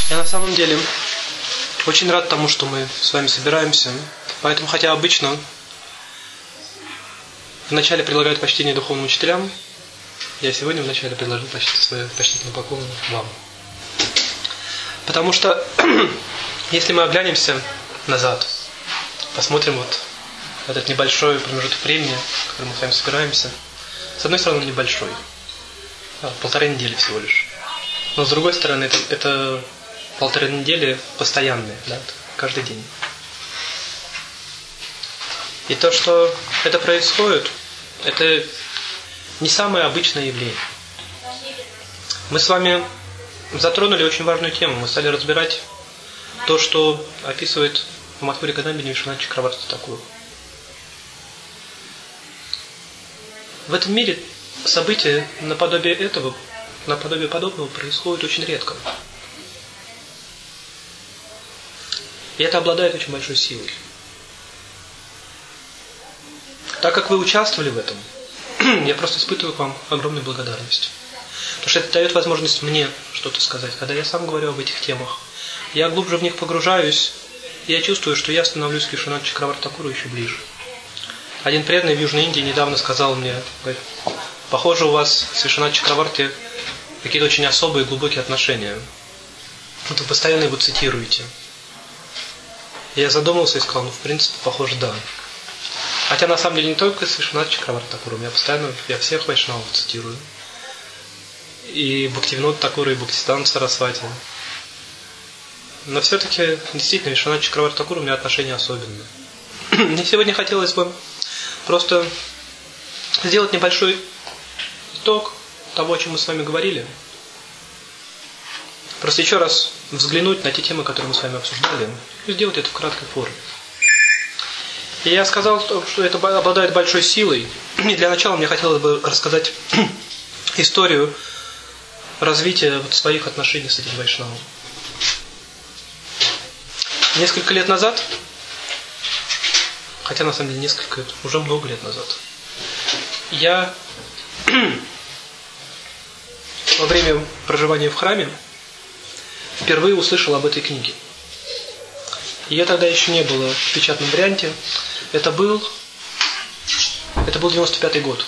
Я на самом деле очень рад тому, что мы с вами собираемся. Поэтому, хотя обычно вначале предлагают почтение духовным учителям, я сегодня вначале предложил свое почтительный поклон вам. Потому что, если мы оглянемся назад, посмотрим вот этот небольшой промежуток времени, в котором мы с вами собираемся, с одной стороны, небольшой, 1,5 недели всего лишь. Но с другой стороны, это 1,5 недели постоянные, да, каждый день. И то, что это происходит, это не самое обычное явление. Мы с вами затронули очень важную тему. Мы стали разбирать то, что описывает в Мадхури Кадамбини Вишванат Чакраварти Такур. В этом мире события наподобие этого, наподобие подобного происходит очень редко. И это обладает очень большой силой. Так как вы участвовали в этом, я просто испытываю к вам огромную благодарность. Потому что это дает возможность мне что-то сказать. Когда я сам говорю об этих темах, я глубже в них погружаюсь, и я чувствую, что я становлюсь к Вишванату Чакраварти Такуру еще ближе. Один преданный в Южной Индии недавно сказал мне, говорит, похоже, у вас с Вишванатом Чакраварти какие-то очень особые глубокие отношения. Вот вы постоянно его цитируете. И я задумался и сказал, в принципе, похоже, да. Хотя на самом деле не только с Вишванатом Чакраварти Такуром, я всех вайшнавов цитирую. И Бхактивинода Такура, и Бхактисиданта Сарасвати. Но все-таки действительно Вишванат Чакраварти Такур у меня отношения особенные. Мне сегодня хотелось бы просто сделать небольшой итог того, о чем мы с вами говорили. Просто еще раз взглянуть на те темы, которые мы с вами обсуждали, и сделать это в краткой форме. И я сказал, что это обладает большой силой. И для начала мне хотелось бы рассказать историю развития своих отношений с этим вайшнавом. Несколько лет назад, хотя на самом деле уже много лет назад, я во время проживания в храме впервые услышал об этой книге. Ее тогда еще не было в печатном варианте. Это был 95-й год.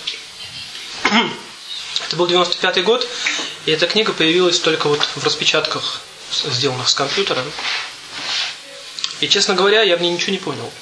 Это был 95-й год, и эта книга появилась только вот в распечатках, сделанных с компьютера. И, честно говоря, я в ней ничего не понял.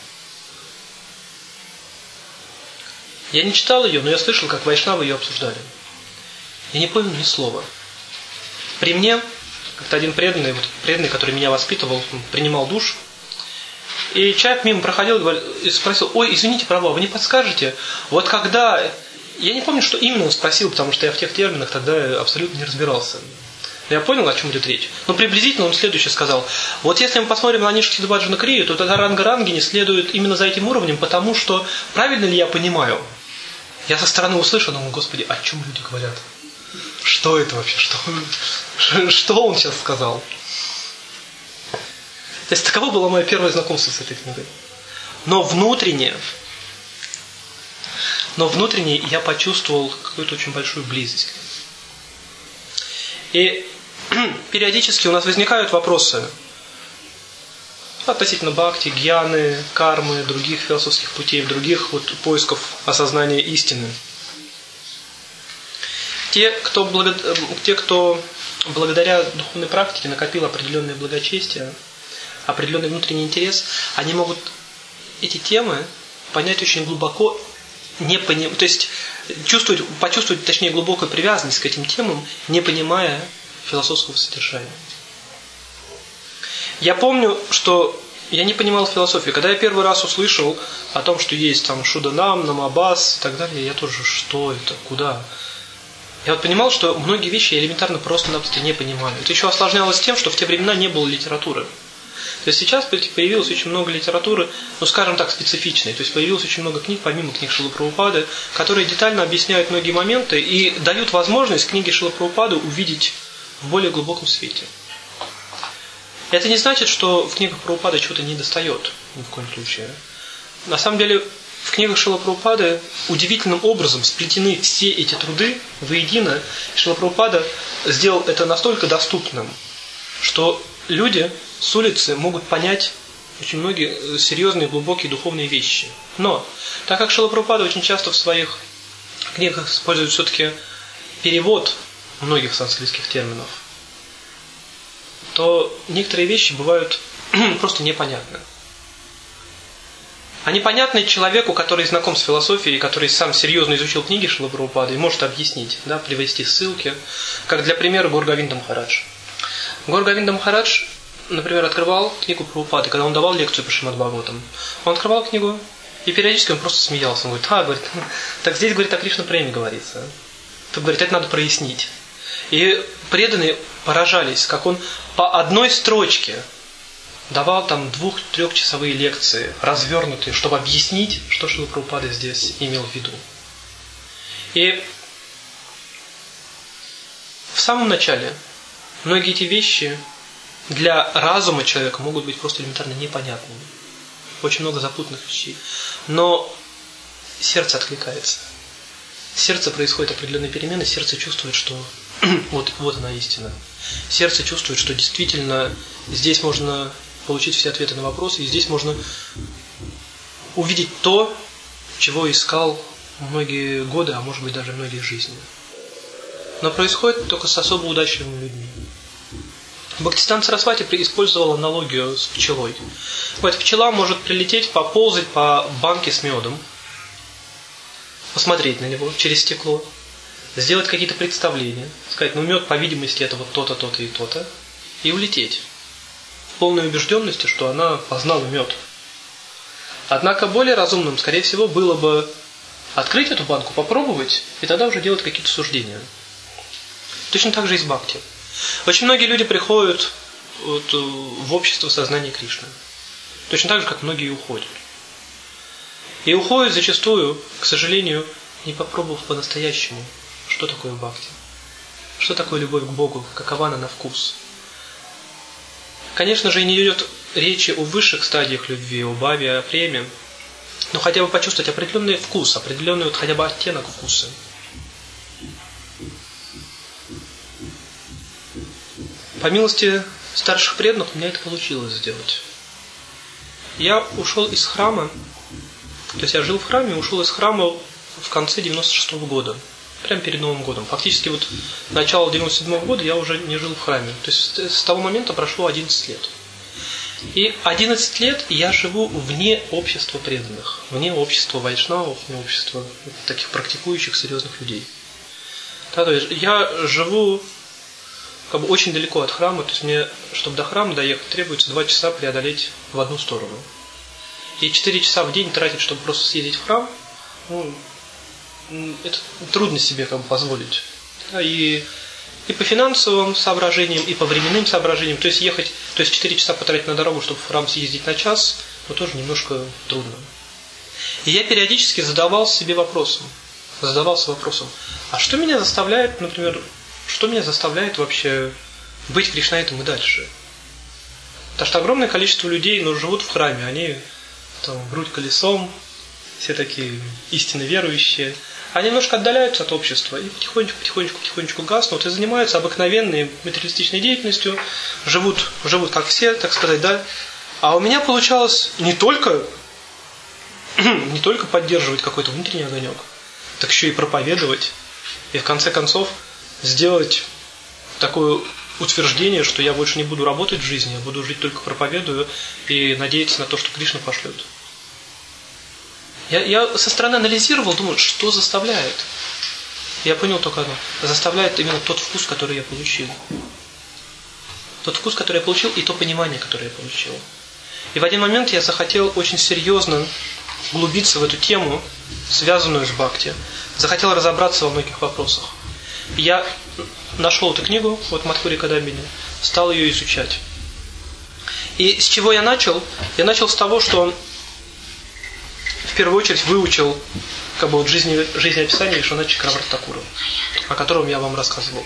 Я не читал ее, но я слышал, как вайшнавы ее обсуждали. Я не понял ни слова. При мне, как-то один преданный, который меня воспитывал, принимал душ, и человек мимо проходил и спросил, ой, извините, Прабху, вы не подскажете, вот когда... Я не помню, что именно он спросил, потому что я в тех терминах тогда абсолютно не разбирался. Но я понял, о чем идет речь. Но приблизительно он следующее сказал. Вот если мы посмотрим на Нишка Сиддхабаджана Крию, то Таранга Рангини следует именно за этим уровнем, потому что, правильно ли я понимаю, я со стороны услышал, думаю, Господи, о чем люди говорят? Что это вообще? Что он сейчас сказал? То есть таково было мое первое знакомство с этой книгой. Но внутренне я почувствовал какую-то очень большую близость к ней. И периодически у нас возникают вопросы относительно бхакти, гьяны, кармы, других философских путей, других поисков осознания истины. Те, кто благодаря духовной практике накопил определенное благочестие, определенный внутренний интерес, они могут эти темы понять очень глубоко, то есть почувствовать, точнее, глубокую привязанность к этим темам, не понимая философского содержания. Я помню, что я не понимал философию. Когда я первый раз услышал о том, что есть там Шуданам, Намабас и так далее, я тоже, что это, куда? Я понимал, что многие вещи я элементарно просто-напросто не понимаю. Это еще осложнялось тем, что в те времена не было литературы. То есть сейчас появилось очень много литературы, скажем так, специфичной. То есть появилось очень много книг, помимо книг Шрилы Прабхупады, которые детально объясняют многие моменты и дают возможность книги Шрилы Прабхупады увидеть в более глубоком свете. Это не значит, что в книгах Прабхупады чего-то не достает, ни в коем случае. На самом деле, в книгах Шрилы Прабхупады удивительным образом сплетены все эти труды воедино. Шрила Прабхупада сделал это настолько доступным что люди с улицы могут понять очень многие серьезные, глубокие духовные вещи. Но, так как Шрила Прабхупада очень часто в своих книгах использует все-таки перевод многих санскритских терминов, то некоторые вещи бывают просто непонятны. Они понятны человеку, который знаком с философией, который сам серьезно изучил книги Шрилы Прабхупады и может объяснить, да, привести ссылки. Как для примера Гаур Говинда Махарадж. Гаур Говинда Махарадж, например, открывал книгу Прабхупады, когда он давал лекцию по Шримад Бхагаватам. Он открывал книгу, и периодически он просто смеялся. Он говорит, так здесь, говорит, о Кришна Преме говорится. Тут, говорит, это надо прояснить. И преданные поражались, как он по одной строчке давал там 2-3-часовые лекции, развернутые, чтобы объяснить, что Шрила Прабхупада здесь имел в виду. И в самом начале многие эти вещи для разума человека могут быть просто элементарно непонятными. Очень много запутанных вещей. Но сердце откликается. В сердце происходят определенные перемены, сердце чувствует, что вот она истина. Сердце чувствует, что действительно здесь можно получить все ответы на вопросы, и здесь можно увидеть то, чего искал многие годы, а может быть даже многие жизни. Но происходит только с особо удачливыми людьми. Бхактисиданта Сарасвати использовал аналогию с пчелой. Вот пчела может прилететь, поползать по банке с медом, посмотреть на него через стекло, сделать какие-то представления, сказать, мед, по видимости, это вот то-то, то-то и то-то, и улететь. В полной убежденности, что она познала мед. Однако более разумным, скорее всего, было бы открыть эту банку, попробовать, и тогда уже делать какие-то суждения. Точно так же и с бхакти. Очень многие люди приходят в общество сознания Кришны. Точно так же, как многие уходят. И уходят зачастую, к сожалению, не попробовав по-настоящему, что такое бхакти, что такое любовь к Богу, какова она на вкус. Конечно же, и не идет речи о высших стадиях любви, о бхаве, о преме, но хотя бы почувствовать определенный вкус, определенный вот хотя бы оттенок вкуса. По милости старших преданных у меня это получилось сделать. Я ушел из храма, то есть я жил в храме, ушел из храма в конце 96-го года, прямо перед Новым годом. Фактически вот с начала 97-го года я уже не жил в храме. То есть с того момента прошло 11 лет. И 11 лет я живу вне общества преданных, вне общества вайшнавов, вне общества таких практикующих серьезных людей. Да, то есть я живу как бы очень далеко от храма, то есть мне, чтобы до храма доехать, требуется 2 часа преодолеть в одну сторону. И 4 часа в день тратить, чтобы просто съездить в храм, это трудно себе как бы позволить. Да, и по финансовым соображениям, и по временным соображениям, то есть ехать, то есть 4 часа потратить на дорогу, чтобы в храм съездить на час, но тоже немножко трудно. И я периодически задавался вопросом, а что меня заставляет, например, что меня заставляет вообще быть кришнаитом и дальше? Потому что огромное количество людей, живут в храме, они там грудь колесом, все такие истинно верующие, они немножко отдаляются от общества и потихонечку гаснут и занимаются обыкновенной материалистичной деятельностью, живут как все, так сказать, да. А у меня получалось не только поддерживать какой-то внутренний огонек, так еще и проповедовать, и в конце концов сделать такое утверждение, что я больше не буду работать в жизни, я буду жить только проповедую и надеяться на то, что Кришна пошлет. Я со стороны анализировал, думаю, что заставляет. Я понял только одно. Заставляет именно тот вкус, который я получил. Тот вкус, который я получил, и то понимание, которое я получил. И в один момент я захотел очень серьезно углубиться в эту тему, связанную с бхакти. Захотел разобраться во многих вопросах. Я нашел эту книгу, вот Мадхури Кадамбини, стал ее изучать. И с чего я начал? Я начал с того, что в первую очередь выучил жизнеописание Вишванатха Чакраварти Такура, о котором я вам рассказывал.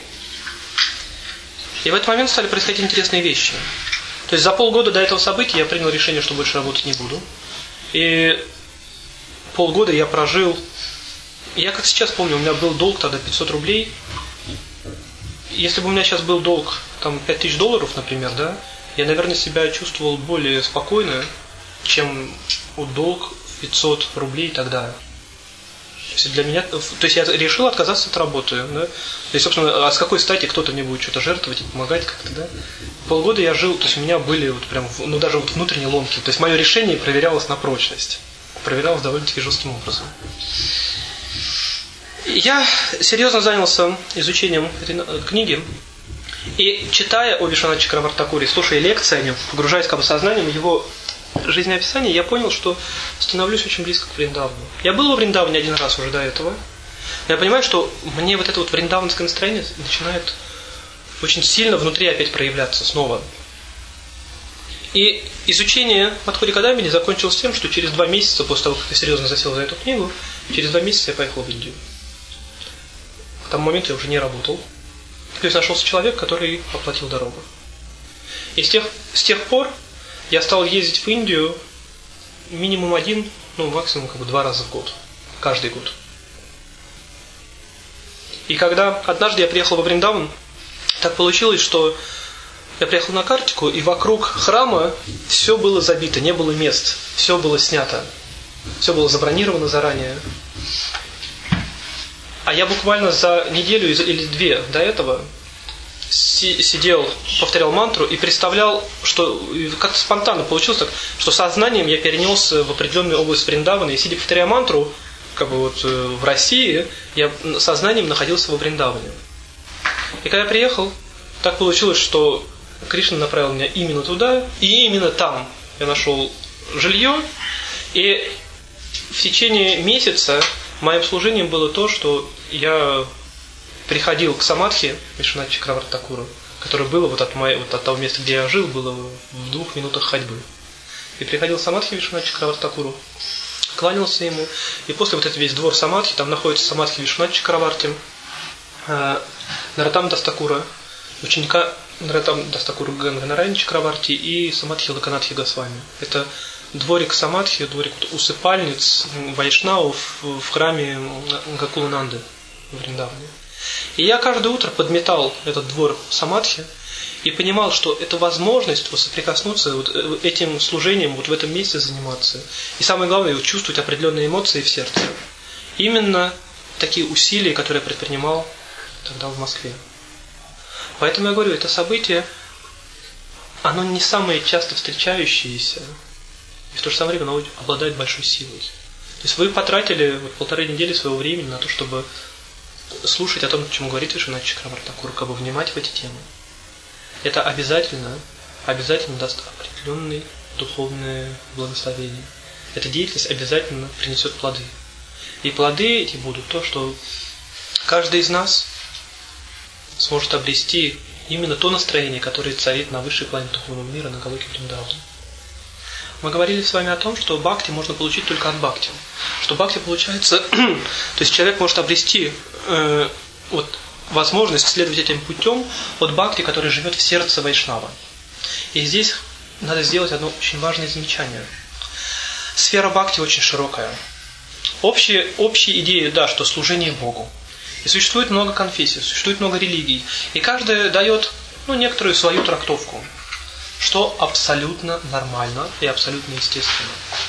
И в этот момент стали происходить интересные вещи. То есть за полгода до этого события я принял решение, что больше работать не буду. И полгода я прожил. Я как сейчас помню, у меня был долг тогда 500 рублей. если бы у меня сейчас был долг там $5000, например, да, я, наверное, себя чувствовал более спокойно, чем долг в 500 рублей тогда. То есть для меня, то есть я решил отказаться от работы, да? И, собственно, а с какой стати кто-то мне будет что-то жертвовать и помогать как-то, да? Полгода я жил, то есть у меня были вот прям, ну даже вот внутренние ломки. То есть мое решение проверялось на прочность. Проверялось довольно-таки жестким образом. Я серьезно занялся изучением этой книги. И читая о Вишванатхе Чакравартакуре, слушая лекции о нем, погружаясь как бы сознанием в его жизнеописание, я понял, что становлюсь очень близко к Вриндавану. Я был во Вриндаване один раз уже до этого. Я понимаю, что мне вот это вот вриндаванское настроение начинает очень сильно внутри опять проявляться снова. И изучение Мадхури Кадамбини закончилось тем, что через 2 месяца, после того, как я серьезно засел за эту книгу, через 2 месяца я поехал в Индию. К тому моменту я уже не работал. То есть нашелся человек, который оплатил дорогу. И с тех пор я стал ездить в Индию минимум 1, ну максимум 2 раза в год. Каждый год. И когда однажды я приехал во Вриндаван, так получилось, что я приехал на Картику, и вокруг храма все было забито, не было мест. Все было снято. Все было забронировано заранее. А я буквально за неделю или 2 до этого сидел, повторял мантру и представлял, что как-то спонтанно получилось так, что сознанием я перенесся в определенную область Вриндавана, и сидя повторяя мантру, как бы вот в России, я сознанием находился во Вриндаване. И когда я приехал, так получилось, что Кришна направил меня именно туда, и именно там я нашел жилье, и в течение месяца моим служением было то, что я приходил к самадхи Вишванатха Чакравартакура, которое было вот от того места, где я жил, было в 2 минутах ходьбы. И приходил к самадхи Вишванатха Чакравартакуру, кланялся ему, и после вот этот весь двор самадхи, там находится самадхи Вишванатха Чакраварти, Нароттама Дас Такура, ученика Нароттама Дас Такура Ганганараяна Чакраварти и самадхи Локанатхи Госвами. Это дворик самадхи, дворик усыпальниц вайшнавов в храме Гакулананды в Вриндаване. И я каждое утро подметал этот двор самадхи и понимал, что это возможность соприкоснуться вот этим служением, вот в этом месте заниматься. И самое главное, вот чувствовать определенные эмоции в сердце. Именно такие усилия, которые я предпринимал тогда в Москве. Поэтому я говорю, это событие, оно не самое часто встречающееся, и в то же самое время оно обладает большой силой. То есть вы потратили 1,5 недели своего времени на то, чтобы слушать о том, о чем говорит Вишванатха Чакравартакур, как бы внимать в эти темы. Это обязательно даст определенное духовное благословение. Эта деятельность обязательно принесет плоды. И плоды эти будут то, что каждый из нас сможет обрести именно то настроение, которое царит на высшей плане духовного мира, на Галоке Вриндавана. Мы говорили с вами о том, что бхакти можно получить только от бхакти. Что бхакти получается, то есть человек может обрести возможность следовать этим путем от бхакти, который живет в сердце вайшнава. И здесь надо сделать одно очень важное замечание. Сфера бхакти очень широкая. Общие идеи, да, что служение Богу. И существует много конфессий, существует много религий. И каждая дает некоторую свою трактовку, что абсолютно нормально и абсолютно естественно.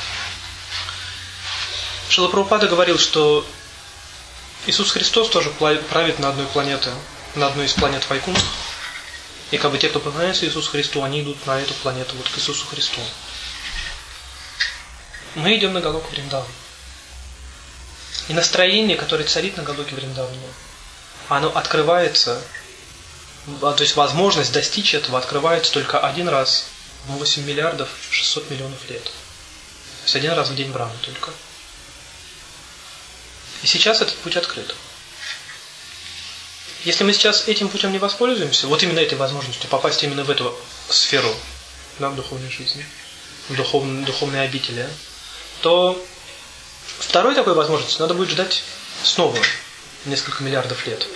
Шрила Прабхупада говорил, что Иисус Христос тоже правит на одной из планет Вайкунтх. И как бы те, кто поклоняется Иисусу Христу, они идут на эту планету, вот к Иисусу Христу. Мы идем на Галоку Вриндавана. И настроение, которое царит на Галоке Вриндавана, оно открывается, то есть возможность достичь этого открывается только один раз в 8 миллиардов 600 миллионов лет. То есть один раз в день Брахмы только. И сейчас этот путь открыт. Если мы сейчас этим путем не воспользуемся, вот именно этой возможностью попасть именно в эту сферу, да, в духовной жизни, в духовной обители, то второй такой возможности надо будет ждать снова несколько миллиардов лет.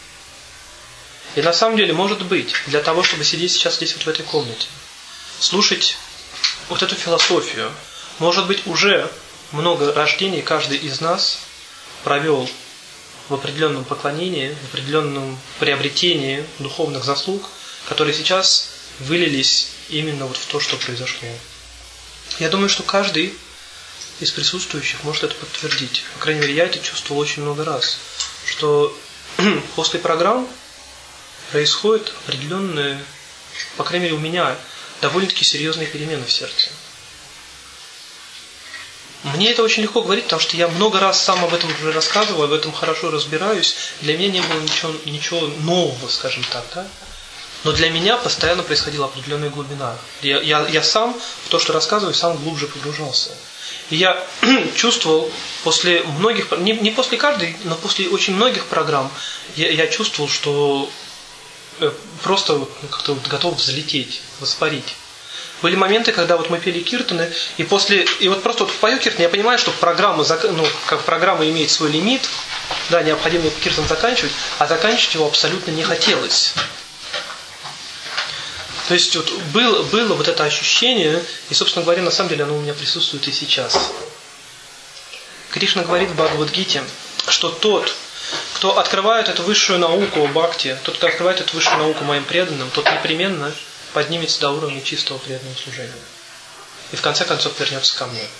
И на самом деле, может быть, для того, чтобы сидеть сейчас здесь вот в этой комнате, слушать вот эту философию, может быть, уже много рождений каждый из нас провел в определенном поклонении, в определенном приобретении духовных заслуг, которые сейчас вылились именно вот в то, что произошло. Я думаю, что каждый из присутствующих может это подтвердить. По крайней мере, я это чувствовал очень много раз, что после программ происходят определенные, по крайней мере у меня, довольно-таки серьезные перемены в сердце. Мне это очень легко говорить, потому что я много раз сам об этом уже рассказывал, об этом хорошо разбираюсь. Для меня не было ничего нового, скажем так, да? Но для меня постоянно происходила определенная глубина. Я сам в то, что рассказываю, сам глубже погружался. И я чувствовал после многих, не после каждой, но после очень многих программ, я чувствовал, что просто как-то готов взлететь, воспарить. Были моменты, когда вот мы пели киртаны, и вот просто вот пою киртаны, я понимаю, что программа имеет свой лимит, да, необходимо киртан заканчивать, а заканчивать его абсолютно не хотелось. То есть вот было вот это ощущение, и, собственно говоря, на самом деле оно у меня присутствует и сейчас. Кришна говорит в Бхагавад-гите, что тот, кто открывает эту высшую науку бхакти, тот, кто открывает эту высшую науку моим преданным, тот непременно поднимется до уровня чистого преданного служения. И в конце концов вернется ко мне.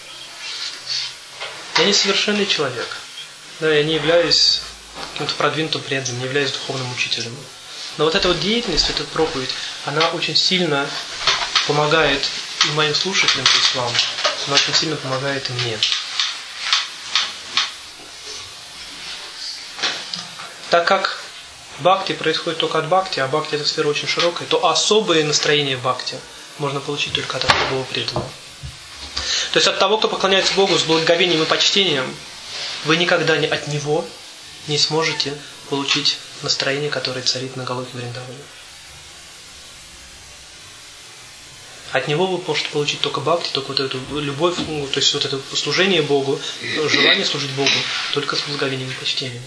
Я не совершенный человек. Да, я не являюсь каким-то продвинутым преданным, не являюсь духовным учителем. Но вот эта вот деятельность, эта проповедь, она очень сильно помогает и моим слушателям, то есть вам, она очень сильно помогает и мне. Так как бхакти происходит только от бхакти, а бхакти это сфера очень широкая, то особое настроение в бхакти можно получить только от особого преданного. То есть от того, кто поклоняется Богу с благоговением и почтением, вы никогда от него не сможете получить настроение, которое царит на Галоке Вриндаване. От него вы можете получить только бхакти, только вот эту любовь, то есть вот это служение Богу, желание служить Богу, только с благоговением и почтением.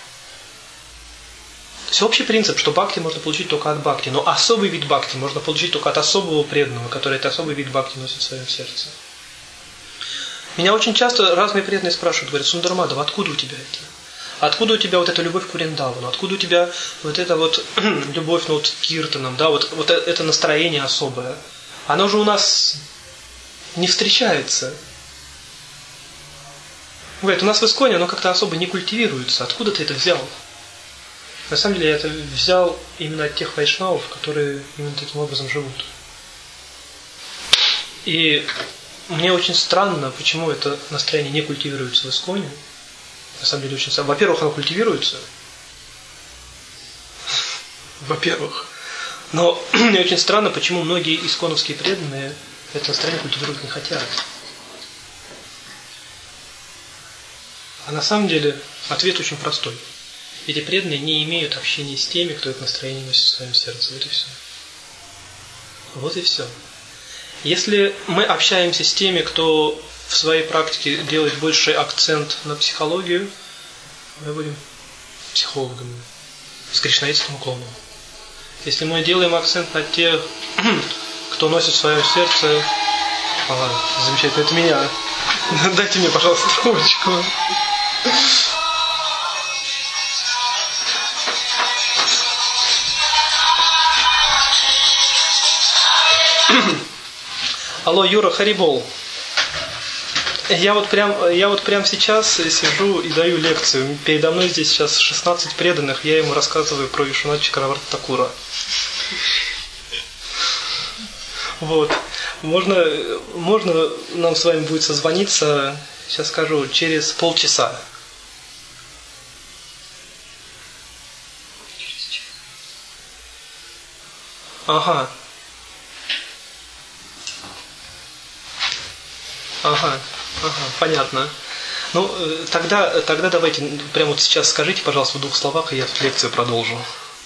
То есть общий принцип, что бхакти можно получить только от бхакти, но особый вид бхакти можно получить только от особого преданного, который этот особый вид бхакти носит в своем сердце. Меня очень часто разные преданные спрашивают, говорят: Сундар Мадхав, откуда у тебя это? Откуда у тебя вот эта любовь к Вриндавану? Откуда у тебя вот эта вот любовь к киртанам, да, вот это настроение особое? Оно же у нас не встречается. Говорит, у нас в Исконе оно как-то особо не культивируется. Откуда ты это взял? На самом деле я это взял именно от тех вайшнавов, которые именно таким образом живут. И мне очень странно, почему это настроение не культивируется в Исконе. На самом деле очень странно. Во-первых, оно культивируется. Во-первых. Но мне очень странно, почему многие исконовские преданные это настроение культивировать не хотят. А на самом деле ответ очень простой. Эти преданные не имеют общения с теми, кто это настроение носит в своем сердце. Вот и все. Вот и все. Если мы общаемся с теми, кто в своей практике делает больший акцент на психологию, мы будем психологами с кришнаитским уклоном. Если мы делаем акцент на тех, кто носит в своем сердце... замечательно, это меня. Дайте мне, пожалуйста, трубочку. Алло, Юра, Харибол. Я вот прям сейчас сижу и даю лекцию. Передо мной здесь сейчас 16 преданных. Я ему рассказываю про Вишванатха Чакраварти Такура. Вот. Можно нам с вами будет созвониться, сейчас скажу, через полчаса. Ага, понятно. Ну, тогда давайте, прямо вот сейчас скажите, пожалуйста, в 2 словах, и я тут лекцию продолжу.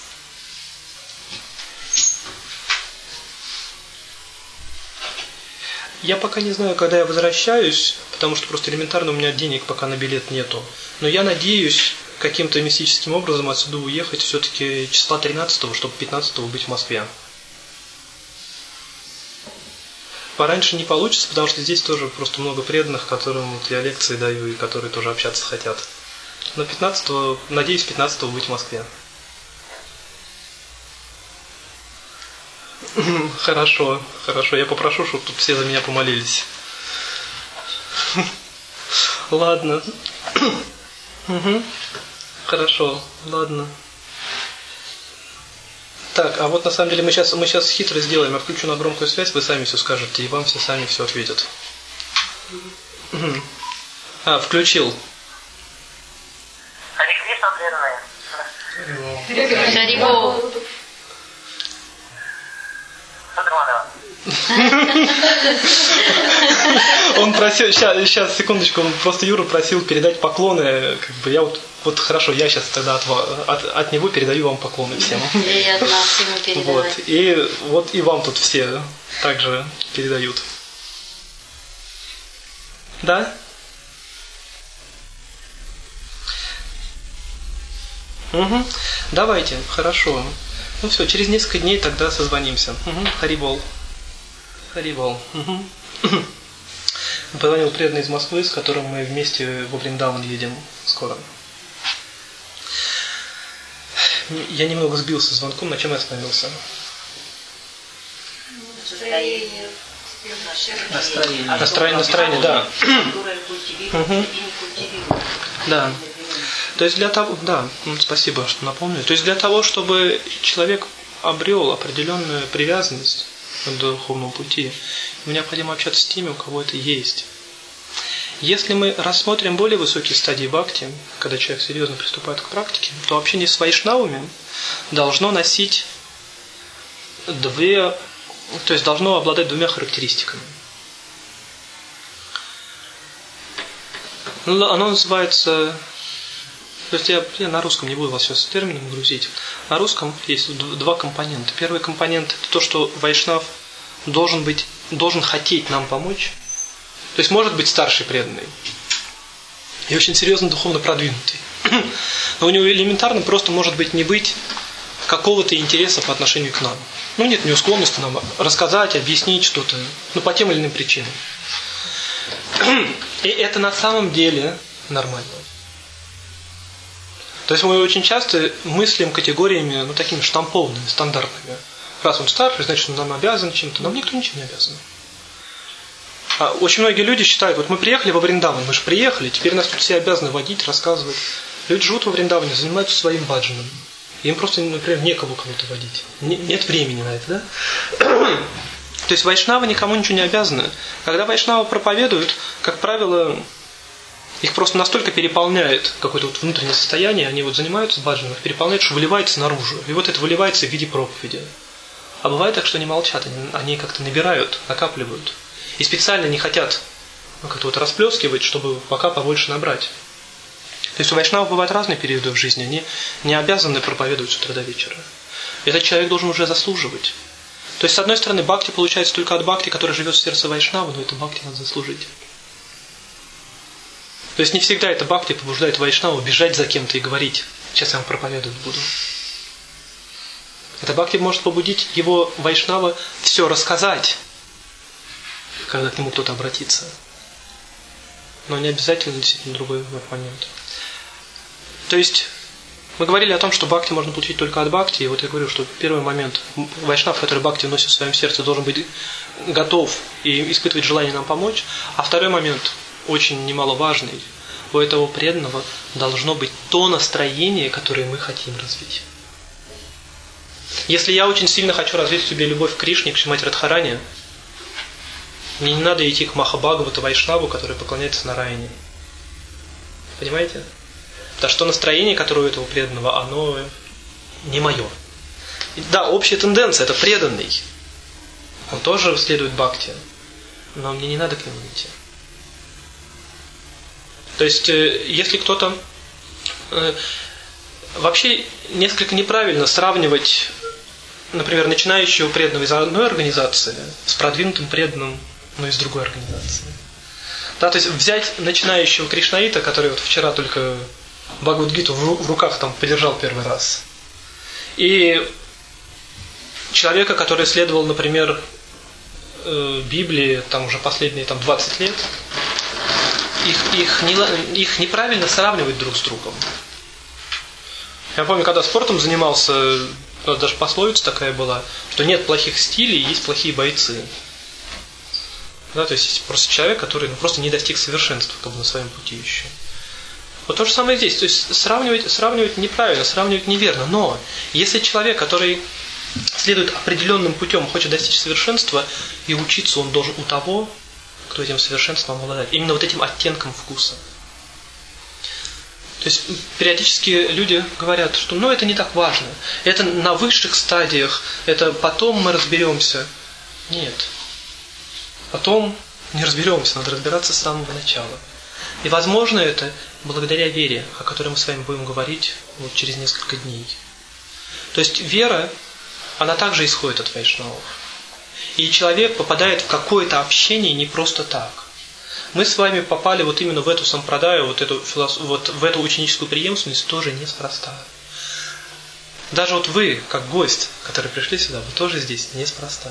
Я пока не знаю, когда я возвращаюсь, потому что просто элементарно у меня денег пока на билет нету. Но я надеюсь каким-то мистическим образом отсюда уехать все-таки числа 13-го, чтобы 15-го быть в Москве. Пораньше не получится, потому что здесь тоже просто много преданных, которым вот я лекции даю и которые тоже общаться хотят. Но 15-го, надеюсь, 15-го быть в Москве. Хорошо, я попрошу, чтобы тут все за меня помолились. Ладно. Хорошо, ладно. Так, а вот на самом деле мы сейчас хитро сделаем. Я включу на громкую связь, вы сами все скажете, и вам все сами все ответят. Включил. Харибол. Он просил, сейчас, секундочку, он просто Юра просил передать поклоны, как бы я вот хорошо, я сейчас тогда от него передаю вам поклоны всем. И от нас ему передавай. Вот и вам тут все также передают. Да? Угу. Давайте, хорошо. Ну все, через несколько дней тогда созвонимся. Харибол. Позвонил преданный из Москвы, с которым мы вместе во Вриндаван едем скоро. Я немного сбился звонком, на чем я остановился? Настроение, да. Да. То есть для того, да, спасибо, что напомнили. То есть для того, чтобы человек обрел определенную привязанность к духовному пути, ему необходимо общаться с теми, у кого это есть. Если мы рассмотрим более высокие стадии бхакти, когда человек серьезно приступает к практике, то общение с вайшнавами должно носить то есть должно обладать двумя характеристиками. Оно называется... То есть я на русском не буду вас сейчас термином грузить. На русском есть два компонента. Первый компонент – это то, что вайшнав должен хотеть нам помочь. То есть может быть старший преданный и очень серьезно духовно продвинутый. Но у него элементарно просто может быть не быть какого-то интереса по отношению к нам. Нет у него склонности нам рассказать, объяснить что-то, по тем или иным причинам. И это на самом деле нормально. То есть мы очень часто мыслим категориями, такими штампованными, стандартными. Раз он старший, значит он нам обязан чем-то. Нам никто ничем не обязан. Очень многие люди считают, вот мы приехали во Вриндаван, мы же приехали, теперь нас тут все обязаны водить, рассказывать. Люди живут во Вриндаване, занимаются своим баджаном. Им просто, например, некого кого-то водить. Нет времени на это, да? То есть вайшнавы никому ничего не обязаны. Когда вайшнавы проповедуют, как правило, их просто настолько переполняет какое-то внутреннее состояние, они занимаются баджаном, их переполняет, что выливается наружу. И это выливается в виде проповеди. А бывает так, что они молчат, они как-то набирают, накапливают. И специально не хотят как-то расплескивать, чтобы пока побольше набрать. То есть у вайшнавов бывают разные периоды в жизни, они не обязаны проповедовать с утра до вечера. Этот человек должен уже заслуживать. То есть, с одной стороны, бхакти получается только от бхакти, который живет в сердце вайшнава, но это бхакти надо заслужить. То есть не всегда это бхакти побуждает вайшнаву бежать за кем-то и говорить: сейчас я вам проповедовать буду. Это бхакти может побудить его вайшнава все рассказать, когда к нему кто-то обратится. Но не обязательно действительно другой момент. То есть мы говорили о том, что бхакти можно получить только от бхакти. И вот я говорю, что первый момент, вайшнав, который бхакти носит в своем сердце, должен быть готов и испытывать желание нам помочь. А второй момент, очень немаловажный, у этого преданного должно быть то настроение, которое мы хотим развить. Если я очень сильно хочу развить в себе любовь к Кришне, к Шримати Радхарани, мне не надо идти к Махабхагавату Вайшнаву, который поклоняется Нараяне. Понимаете? Потому что настроение, которое у этого преданного, оно не мое. Да, общая тенденция, это преданный. Он тоже следует бхакти. Но мне не надо к нему идти. То есть, если кто-то... Вообще, несколько неправильно сравнивать, например, начинающего преданного из одной организации с продвинутым преданным, но из другой организации. Да, то есть, взять начинающего кришнаита, который вчера только Бхагавад-гиту в руках подержал первый раз, и человека, который следовал, например, Библии уже последние 20 лет, их неправильно сравнивать друг с другом. Я помню, когда спортом занимался, даже пословица такая была, что нет плохих стилей, есть плохие бойцы. Да, то есть просто человек, который просто не достиг совершенства как бы на своем пути еще. Вот то же самое здесь. То есть сравнивать неправильно, сравнивать неверно. Но если человек, который следует определенным путем, хочет достичь совершенства, и учиться он должен у того, кто этим совершенством обладает. Именно вот этим оттенком вкуса. То есть периодически люди говорят, что это не так важно. Это на высших стадиях, это потом мы разберемся. Нет. Потом не разберемся, надо разбираться с самого начала. И возможно это благодаря вере, о которой мы с вами будем говорить через несколько дней. То есть вера, она также исходит от вайшнавов. И человек попадает в какое-то общение не просто так. Мы с вами попали именно в эту сампрадаю, в эту ученическую преемственность тоже неспроста. Даже вы, как гость, который пришли сюда, вы тоже здесь неспроста.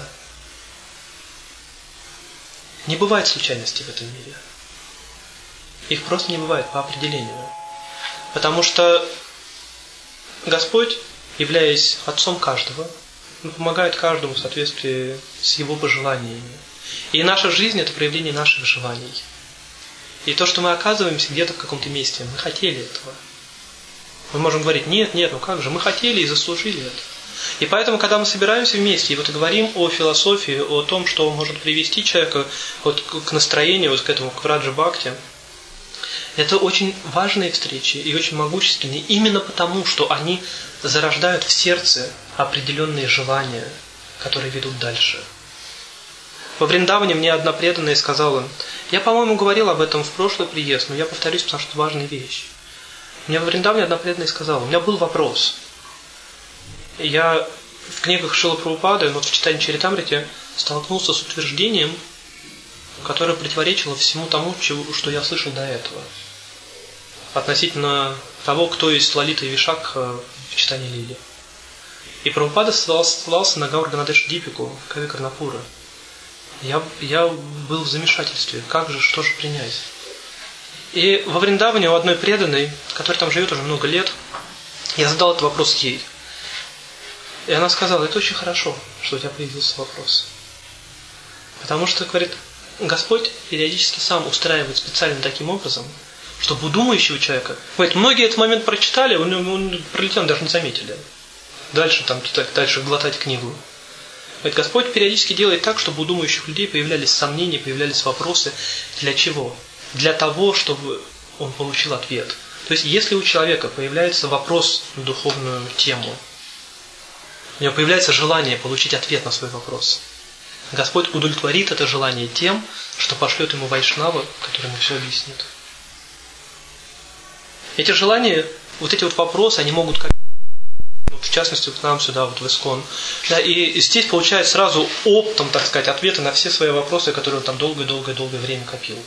Не бывает случайностей в этом мире. Их просто не бывает по определению. Потому что Господь, являясь Отцом каждого, помогает каждому в соответствии с его пожеланиями. И наша жизнь – это проявление наших желаний. И то, что мы оказываемся где-то в каком-то месте, мы хотели этого. Мы можем говорить, нет, как же, мы хотели и заслужили это. И поэтому, когда мы собираемся вместе и говорим о философии, о том, что может привести человека к настроению, к этому, к враджа-бхакти, это очень важные встречи и очень могущественные, именно потому, что они зарождают в сердце определенные желания, которые ведут дальше. Во Вриндаване мне одна преданная сказала, я, по-моему, говорил об этом в прошлый приезд, но я повторюсь, потому что это важная вещь. Мне во Вриндаване одна преданная сказала, у меня был вопрос. Я в книгах Шрилы Прабхупады, в читании Чаритамрити, столкнулся с утверждением, которое противоречило всему тому, что я слышал до этого. Относительно того, кто есть Лалита и Вишак в читании Лили. И Прабхупада ссылался на Гаурганадеш Дипику, Кави Карнапура. Я был в замешательстве. Как же, что же принять? И во Вриндаване у одной преданной, которая там живет уже много лет, я задал этот вопрос ей. И она сказала, это очень хорошо, что у тебя появился вопрос. Потому что, говорит, Господь периодически сам устраивает специально таким образом, чтобы у думающего человека... Говорит, многие этот момент прочитали, он пролетел, даже не заметили. Дальше глотать книгу. Говорит, Господь периодически делает так, чтобы у думающих людей появлялись сомнения, появлялись вопросы. Для чего? Для того, чтобы он получил ответ. То есть, если у человека появляется вопрос на духовную тему, у него появляется желание получить ответ на свой вопрос, Господь удовлетворит это желание тем, что пошлет ему вайшнава, который ему все объяснит. Эти желания, эти вопросы, они могут, в частности, к нам сюда, в Искон. Да, и здесь получает сразу оптом, так сказать, ответы на все свои вопросы, которые он там долгое-долгое время копил.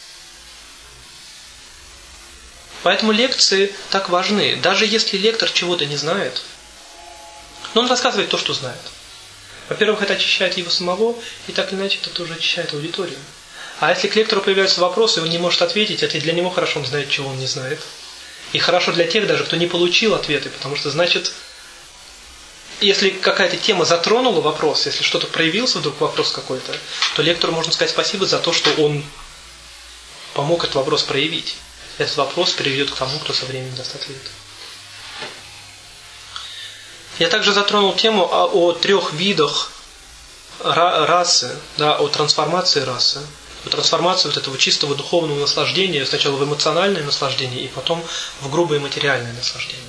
Поэтому лекции так важны. Даже если лектор чего-то не знает, но он рассказывает то, что знает. Во-первых, это очищает его самого, и так или иначе это тоже очищает аудиторию. А если к лектору появляются вопросы, и он не может ответить, это для него хорошо, он знает, чего он не знает. И хорошо для тех даже, кто не получил ответы, потому что, значит, если какая-то тема затронула вопрос, если что-то проявился вдруг вопрос какой-то, то лектору можно сказать спасибо за то, что он помог этот вопрос проявить. Этот вопрос приведет к тому, кто со временем даст ответ. Я также затронул тему о 3 видах расы, да, о трансформации расы, о трансформации этого чистого духовного наслаждения, сначала в эмоциональное наслаждение, и потом в грубое материальное наслаждение.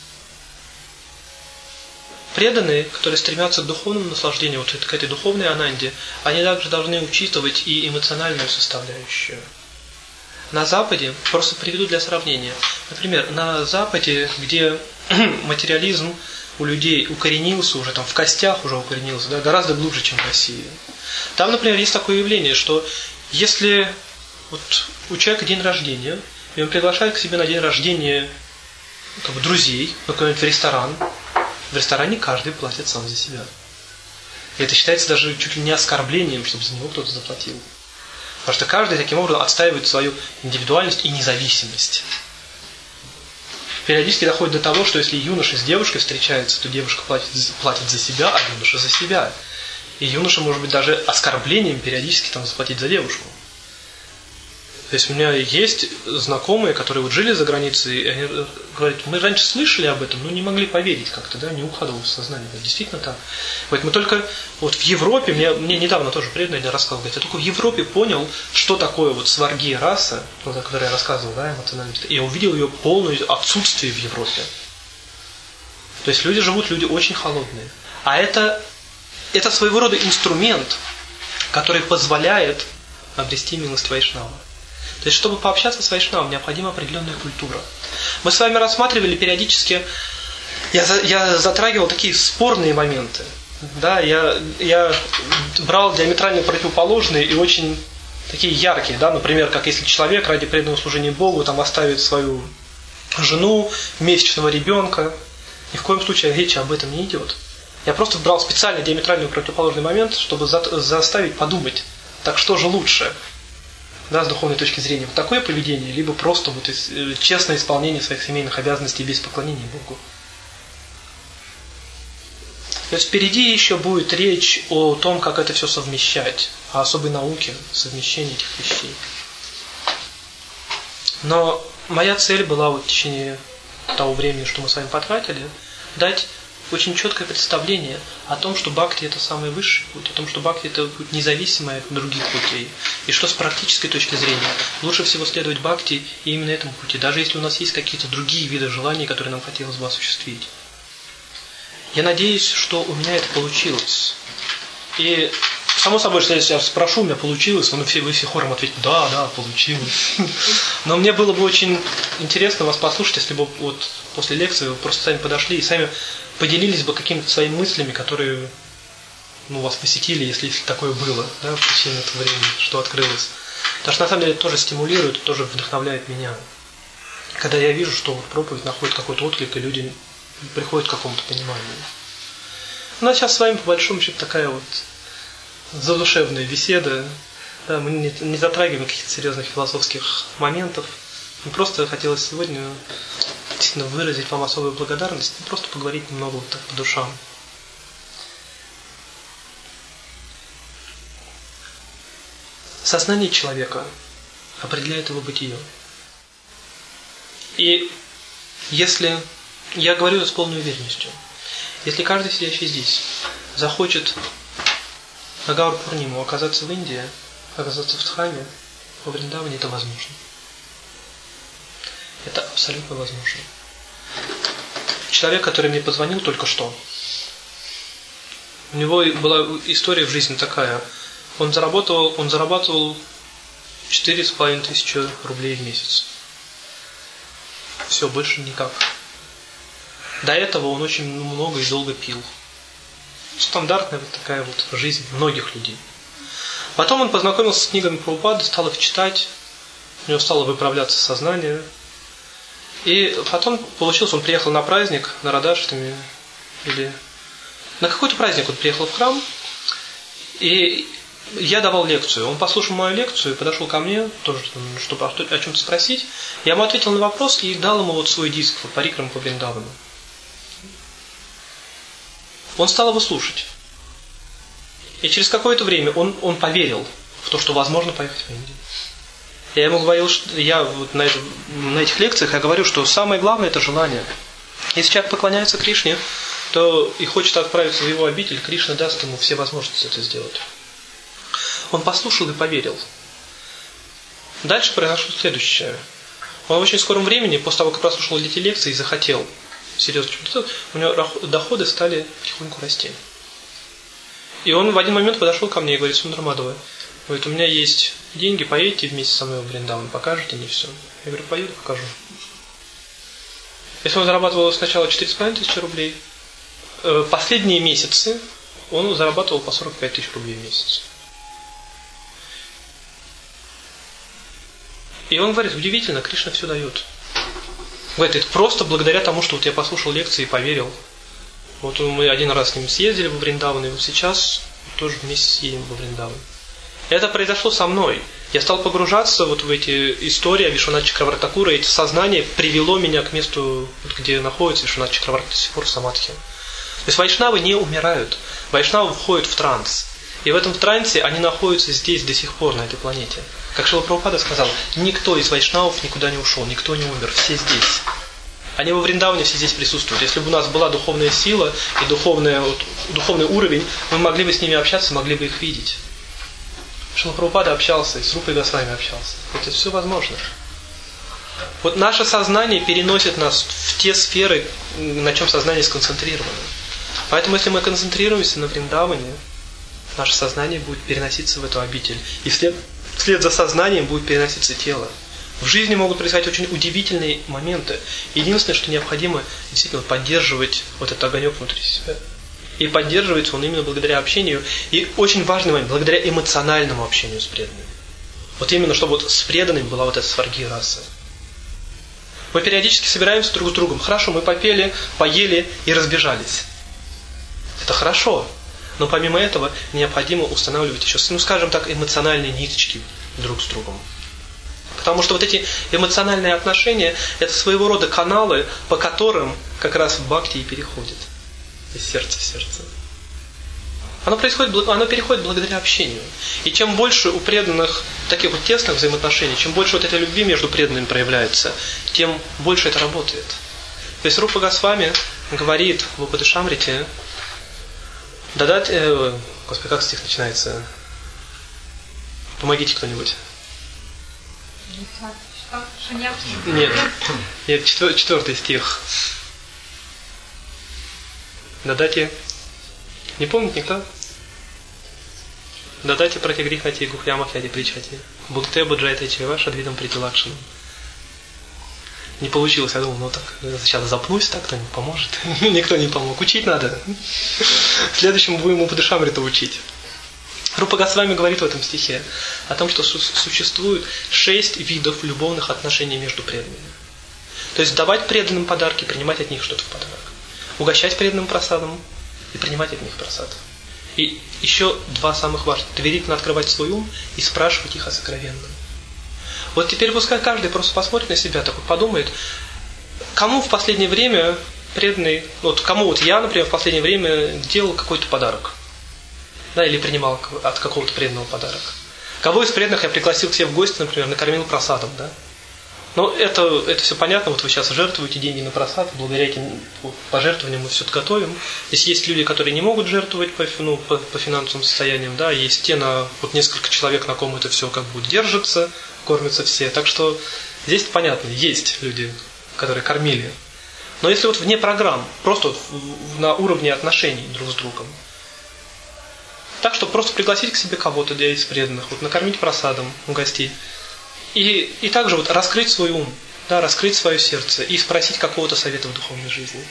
Преданные, которые стремятся к духовному наслаждению, к этой духовной ананде, они также должны учитывать и эмоциональную составляющую. На Западе, просто приведу для сравнения, например, на Западе, где материализм у людей укоренился уже, в костях уже укоренился, да, гораздо глубже, чем в России. Там, например, есть такое явление, что если у человека день рождения, и он приглашает к себе на день рождения друзей, какой-нибудь в ресторане каждый платит сам за себя. И это считается даже чуть ли не оскорблением, чтобы за него кто-то заплатил. Потому что каждый таким образом отстаивает свою индивидуальность и независимость. Периодически доходит до того, что если юноша с девушкой встречается, то девушка платит за себя, а юноша за себя. И юноша, может быть, даже оскорблением периодически там заплатить за девушку. То есть у меня есть знакомые, которые вот жили за границей, и они говорят, мы раньше слышали об этом, но не могли поверить как-то, да, не укладывалось в сознание. Да, действительно так. Вот мы только вот в Европе, мне недавно тоже преданный рассказывал, говорит, я только в Европе понял, что такое вот сваргия раса, вот, о которой я рассказывал, да, эмоционально, и я увидел ее полное отсутствие в Европе. То есть люди очень холодные. А это своего рода инструмент, который позволяет обрести милость Вайшнава. То есть, чтобы пообщаться с Вайшнавом, необходима определенная культура. Мы с вами рассматривали периодически, я затрагивал такие спорные моменты. Да, я брал диаметрально противоположные и очень такие яркие. Да, например, как если человек ради преданного служения Богу там оставит свою жену, месячного ребенка. Ни в коем случае речи об этом не идет. Я просто брал специально диаметрально противоположный момент, чтобы заставить подумать, так что же лучше? Да, с духовной точки зрения, вот такое поведение, либо просто вот честное исполнение своих семейных обязанностей без поклонения Богу. То есть впереди еще будет речь о том, как это все совмещать, о особой науке совмещения этих вещей. Но моя цель была вот в течение того времени, что мы с вами потратили, дать очень четкое представление о том, что бхакти это самый высший путь, о том, что бхакти это путь независимый от других путей, и что с практической точки зрения лучше всего следовать бхакти и именно этому пути, даже если у нас есть какие-то другие виды желаний, которые нам хотелось бы осуществить. Я надеюсь, что у меня это получилось. И само собой, что если я спрошу, у меня получилось, вы все хором ответите, да, получилось. Но мне было бы очень интересно вас послушать, если бы вот после лекции вы просто сами подошли и сами поделились бы какими-то своими мыслями, которые вас посетили, если такое было, да, в течение этого времени, что открылось. Потому что на самом деле это тоже стимулирует, тоже вдохновляет меня. Когда я вижу, что проповедь находит какой-то отклик, и люди приходят к какому-то пониманию. У нас сейчас с вами по большому счету такая вот задушевная беседа. Да, мы не затрагиваем каких-то серьезных философских моментов. Мне просто хотелось сегодня действительно выразить вам особую благодарность и просто поговорить немного вот так по душам. Сознание человека определяет его бытие. И если, я говорю это с полной уверенностью, если каждый сидящий здесь захочет на Гаур-Пурниму оказаться в Индии, оказаться в Дхаме, во Вриндаване, это возможно. Это абсолютно возможно. Человек, который мне позвонил только что, у него была история в жизни такая. Он зарабатывал 4500 рублей в месяц. Все, больше никак. До этого он очень много и долго пил. Стандартная вот такая вот жизнь многих людей. Потом он познакомился с книгами Прабхупады, стал их читать, у него стало выправляться сознание. И потом получилось, он приехал на праздник, на Радхаштами, или на какой-то праздник он приехал в храм, и я давал лекцию. Он послушал мою лекцию, подошел ко мне, тоже, чтобы о чем-то спросить. Я ему ответил на вопрос и дал ему вот свой диск «Парикрама по Вриндавану». Он стал его слушать. И через какое-то время он поверил в то, что возможно поехать в Индию. Я ему говорил, что я вот на этих лекциях я говорю, что самое главное это желание. Если человек поклоняется Кришне, то и хочет отправиться в его обитель, Кришна даст ему все возможности это сделать. Он послушал и поверил. Дальше произошло следующее. Он в очень скором времени, после того, как прослушал эти лекции, захотел серьезно что-то делать, у него доходы стали потихоньку расти. И он в один момент подошел ко мне и говорит: Сундар Мадхава, говорит, у меня есть деньги, поедете вместе со мной в Вриндаван, покажете мне все. Я говорю, поеду, покажу. Если он зарабатывал сначала 4500 рублей, последние месяцы он зарабатывал по 45 тысяч рублей в месяц. И он говорит, удивительно, Кришна все дает. Говорит, это просто благодаря тому, что вот я послушал лекции и поверил. Вот мы один раз с ним съездили во Вриндаван, и вот сейчас тоже вместе съедем во Вриндаван. Это произошло со мной. Я стал погружаться вот в эти истории о Вишванатха Чакравартакура, и сознание привело меня к месту, где находится Вишванатха Чакраварта до сих пор в самадхи. То есть вайшнавы не умирают. Вайшнавы входят в транс. И в этом трансе они находятся здесь до сих пор, на этой планете. Как Шрила Прабхупада сказал, никто из вайшнавов никуда не ушел, никто не умер, все здесь. Они во Вриндаване все здесь присутствуют. Если бы у нас была духовная сила и духовный уровень, мы могли бы с ними общаться, могли бы их видеть. Шрила Прабхупада общался, и с Рупой Госвами общался. Это все возможно. Вот наше сознание переносит нас в те сферы, на чем сознание сконцентрировано. Поэтому, если мы концентрируемся на Вриндаване, наше сознание будет переноситься в эту обитель. И вслед за сознанием будет переноситься тело. В жизни могут происходить очень удивительные моменты. Единственное, что необходимо, действительно поддерживать вот этот огонек внутри себя. И поддерживается он именно благодаря общению. И очень важный момент, благодаря эмоциональному общению с преданными. Вот именно, чтобы вот с преданными была вот эта сваргия раса. Мы периодически собираемся друг с другом. Хорошо, мы попели, поели и разбежались. Это хорошо. Но помимо этого необходимо устанавливать еще, скажем так, эмоциональные ниточки друг с другом. Потому что вот эти эмоциональные отношения – это своего рода каналы, по которым как раз бхакти и переходит из сердца в сердце. Оно переходит благодаря общению. И чем больше у преданных таких вот тесных взаимоотношений, чем больше вот этой любви между преданными проявляется, тем больше это работает. То есть Рупа Госвами говорит в Упадешамрите, Господи, как стих начинается? Помогите кто-нибудь. Нет, 4 стих. Дадайте. Не помнит никто? Дадайте пратигрихати гухьямахяди причати. Бхукте буджайте чеваша двидам притилакшинам. Не получилось, я думал, так, сейчас запнусь, так кто-нибудь поможет. Никто не помог. Учить надо. В следующем будем Упадешамриту учить. Рупа Госвами говорит в этом стихе о том, что существует 6 видов любовных отношений между преданными. То есть давать преданным подарки, принимать от них что-то в подарок. Угощать преданным просадом и принимать от них просад. И еще 2 самых важных. Доверительно открывать свой ум и спрашивать их о сокровенном. Вот теперь пускай каждый просто посмотрит на себя, так вот подумает, кому в последнее время преданный, кому я, например, в последнее время делал какой-то подарок. Да, или принимал от какого-то преданного подарок. Кого из преданных я пригласил к себе в гости, например, накормил просадом, да? Но это все понятно, вот вы сейчас жертвуете деньги на просад, благодаря этим пожертвованиям мы все это готовим. Здесь есть люди, которые не могут жертвовать по финансовым состояниям, да, есть те несколько человек, на ком это все как бы держится, кормятся все. Так что здесь понятно, есть люди, которые кормили. Но если вот вне программ, просто на уровне отношений друг с другом, так что просто пригласить к себе кого-то из преданных, накормить просадом, угостить. И также раскрыть свой ум, да, раскрыть свое сердце и спросить какого-то совета в духовной жизни.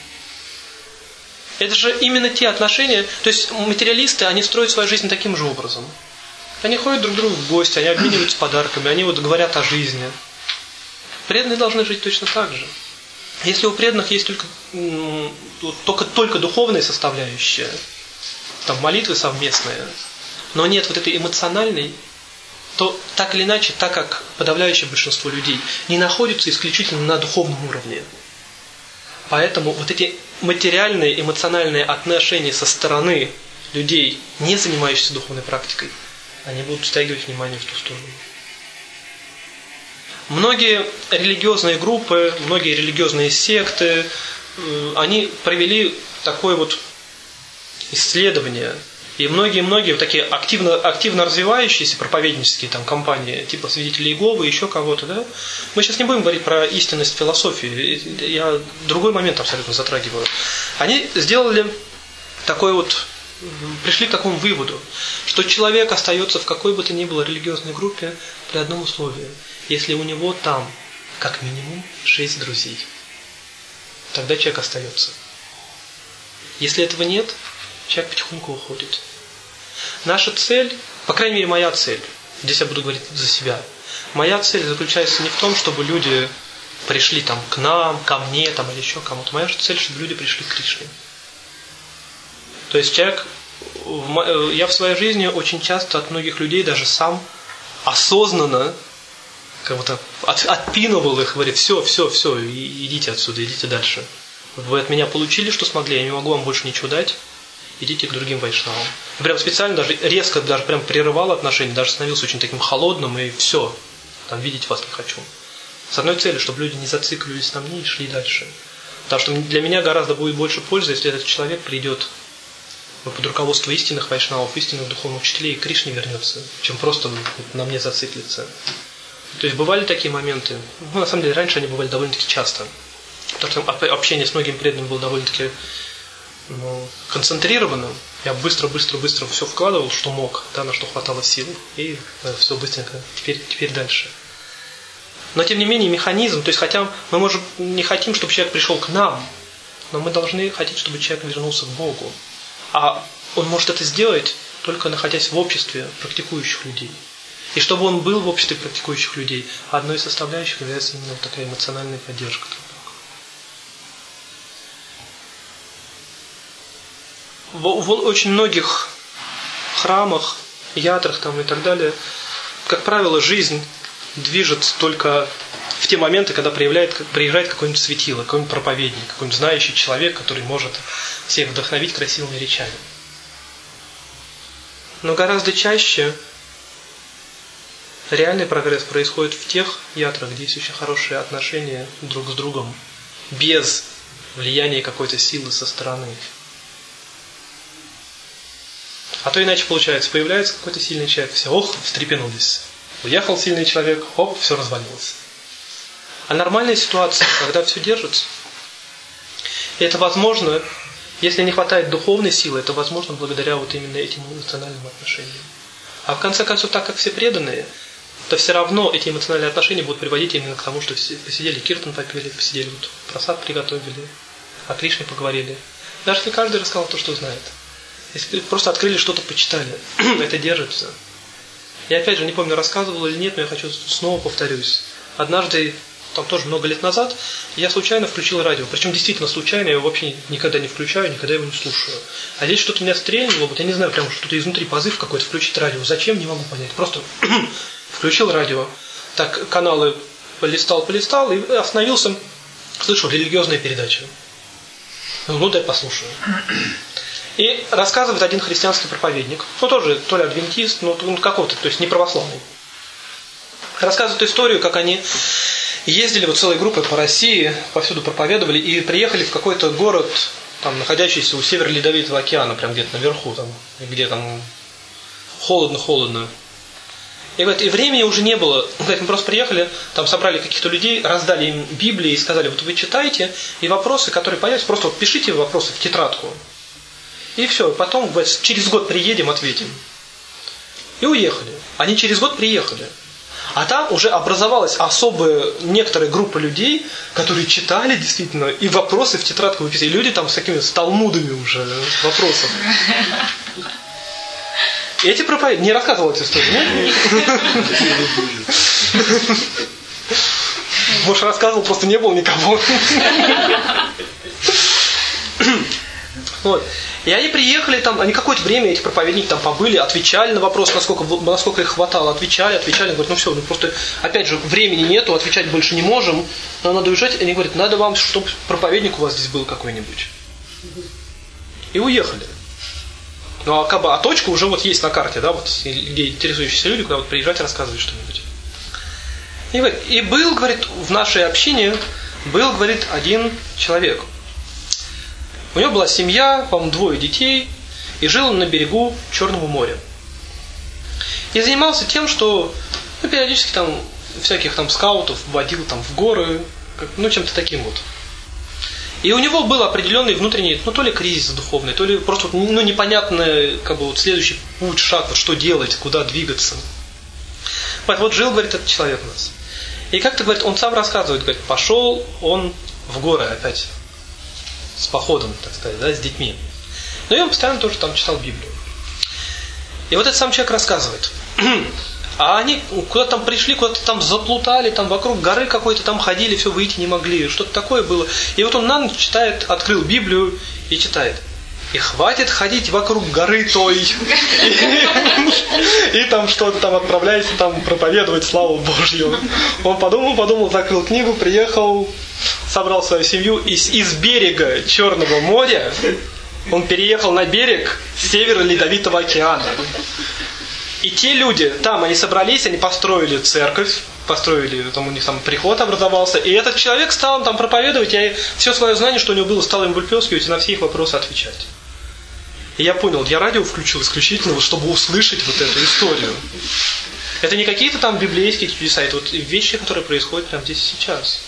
Это же именно те отношения, то есть материалисты, они строят свою жизнь таким же образом. Они ходят друг к другу в гости, они обмениваются подарками, они говорят о жизни. Преданные должны жить точно так же. Если у преданных есть только духовная составляющая, там молитвы совместные, но нет вот этой эмоциональной, то так или иначе, так как подавляющее большинство людей не находятся исключительно на духовном уровне. Поэтому вот эти материальные, эмоциональные отношения со стороны людей, не занимающихся духовной практикой, они будут стягивать внимание в ту сторону. Многие религиозные группы, многие религиозные секты, они провели такое исследование. И многие такие активно развивающиеся проповеднические компании, типа Свидетелей Иеговы, еще кого-то, да? Мы сейчас не будем говорить про истинность философии, я другой момент абсолютно затрагиваю. Они сделали пришли к такому выводу, что человек остается в какой бы то ни было религиозной группе при одном условии, если у него там как минимум 6 друзей. Тогда человек остается. Если этого нет, человек потихоньку уходит. Наша цель, по крайней мере моя цель, здесь я буду говорить за себя, моя цель заключается не в том, чтобы люди пришли к нам, ко мне или еще кому-то. Моя же цель, чтобы люди пришли к Кришне. То есть я в своей жизни очень часто от многих людей даже сам осознанно как будто отпинывал их, говорит, все, идите отсюда, идите дальше. Вы от меня получили, что смогли, я не могу вам больше ничего дать, идите к другим вайшнавам. И прям специально даже резко даже прям прерывал отношения, даже становился очень таким холодным, и все, там видеть вас не хочу. С одной целью, чтобы люди не зацикливались на мне и шли дальше. Потому что для меня гораздо будет больше пользы, если этот человек придет под руководство истинных вайшнавов, истинных духовных учителей и к Кришне вернется, чем просто на мне зациклиться. То есть бывали такие моменты. Ну, на самом деле, раньше они бывали довольно-таки часто. Потому что общение с многими преданными было довольно-таки концентрированным. Я быстро все вкладывал, что мог, да, на что хватало сил. И все быстренько, теперь дальше. Но тем не менее механизм, то есть хотя мы, может, не хотим, чтобы человек пришел к нам, но мы должны хотеть, чтобы человек вернулся к Богу. А он может это сделать, только находясь в обществе практикующих людей. И чтобы он был в обществе практикующих людей, одной из составляющих является именно такая эмоциональная поддержка. В очень многих храмах, ятрах там и так далее, как правило, жизнь движется только в те моменты, когда приезжает какое-нибудь светило, какой-нибудь проповедник, какой-нибудь знающий человек, который может всех вдохновить красивыми речами. Но гораздо чаще реальный прогресс происходит в тех ятрах, где есть очень хорошие отношения друг с другом, без влияния какой-то силы со стороны. А то иначе получается, появляется какой-то сильный человек, все, встрепенулись. Уехал сильный человек, все развалилось. А нормальная ситуация, когда все держится, и это возможно, если не хватает духовной силы, это возможно благодаря вот именно этим эмоциональным отношениям. А в конце концов, так как все преданные, то все равно эти эмоциональные отношения будут приводить именно к тому, что все посидели, киртан попили, посидели, вот, просад приготовили, о Кришне поговорили. Даже если каждый рассказал то, что знает. Если просто открыли, что-то почитали, это держится. Я опять же не помню, рассказывал или нет, но я хочу снова повторюсь. Однажды, там тоже много лет назад, я случайно включил радио. Причем действительно случайно, я его вообще никогда не включаю, никогда его не слушаю. А здесь что-то меня стрельнуло, вот я не знаю, прям что-то изнутри позыв какой-то включить радио. Зачем, не могу понять. Просто включил радио. Так, каналы полистал и остановился, слышу, религиозная передача. Ну, дай послушаю. И рассказывает один христианский проповедник, тоже то ли адвентист, какого-то, то есть не православный. Рассказывает историю, как они ездили вот целой группой по России, повсюду проповедовали, и приехали в какой-то город, там, находящийся у Северо Ледовитого океана, прям где-то наверху, там, где там холодно. И говорит, и времени уже не было. Говорит, мы просто приехали, там собрали каких-то людей, раздали им Библии и сказали, вот вы читайте, и вопросы, которые появятся, просто вот пишите вопросы в тетрадку. И все, потом, говорит, через год приедем, ответим. И уехали. Они через год приехали. А там уже образовалась особая некоторая группа людей, которые читали действительно, и вопросы в тетрадку выписали. И люди там с такими талмудами уже вопросов. И эти проповедники... Не рассказывал эту историю, нет? Может, рассказывал, просто не было никого. Вот. И они приехали там, они какое-то время, эти проповедники там побыли, отвечали на вопрос, насколько их хватало, отвечали, говорят, все, просто, опять же, времени нету, отвечать больше не можем, но надо уезжать. И они говорят, надо вам, чтобы проповедник у вас здесь был какой-нибудь. И уехали. Ну, а точка уже вот есть на карте, да, вот, где интересующиеся люди, куда вот приезжать и рассказывать что-нибудь. И был, говорит, в нашей общине, говорит, один человек. У него была семья, по-моему, 2 детей, и жил он на берегу Черного моря. И занимался тем, что периодически там всяких там скаутов водил там в горы, чем-то таким вот. И у него был определенный внутренний, то ли кризис духовный, то ли просто непонятный, следующий путь, шаг, вот что делать, куда двигаться. Вот жил, говорит, этот человек у нас. И как-то, говорит, он сам рассказывает, говорит, пошел он в горы опять. С походом, так сказать, да, с детьми. Но и он постоянно тоже там читал Библию. И вот этот сам человек рассказывает. А они куда-то там пришли, куда-то там заплутали, там вокруг горы какой-то там ходили, все, выйти не могли. Что-то такое было. И вот он на ночь читает, открыл Библию и читает. И хватит ходить вокруг горы той. И там что-то там отправляйся, там проповедовать славу Божью. Он подумал, закрыл книгу, приехал, собрал свою семью. Из берега Черного моря он переехал на берег севера Ледовитого океана. И те люди, там они собрались, они построили церковь, там у них там приход образовался, и этот человек стал там проповедовать, и все свое знание, что у него было, стал им выплескивать и на все их вопросы отвечать. И я понял, я радио включил исключительно, чтобы услышать вот эту историю. Это не какие-то там библейские чудеса, это вот вещи, которые происходят прямо здесь и сейчас.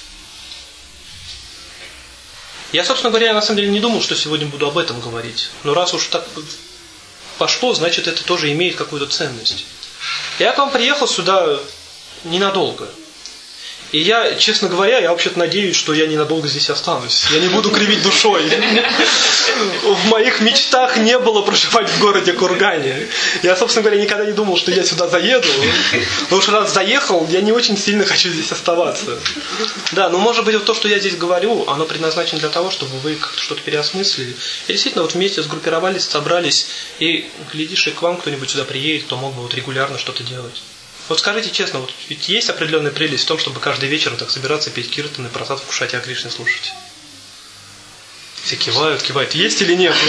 Я, собственно говоря, на самом деле не думал, что сегодня буду об этом говорить. Но раз уж так пошло, значит, это тоже имеет какую-то ценность. Я к вам приехал сюда ненадолго. И я, честно говоря, я вообще-то надеюсь, что я ненадолго здесь останусь. Я не буду кривить душой. В моих мечтах не было проживать в городе Кургане. Я, собственно говоря, никогда не думал, что я сюда заеду. Но уж раз заехал, я не очень сильно хочу здесь оставаться. Да, но может быть вот то, что я здесь говорю, оно предназначено для того, чтобы вы как-то что-то переосмыслили. И действительно вот вместе сгруппировались, собрались, и глядишь, и к вам кто-нибудь сюда приедет, кто мог бы вот регулярно что-то делать. Вот скажите честно, вот ведь есть определенная прелесть в том, чтобы каждый вечер так собираться, петь киртаны, просад вкушать, а Кришны слушать. Все кивают. Есть или нет?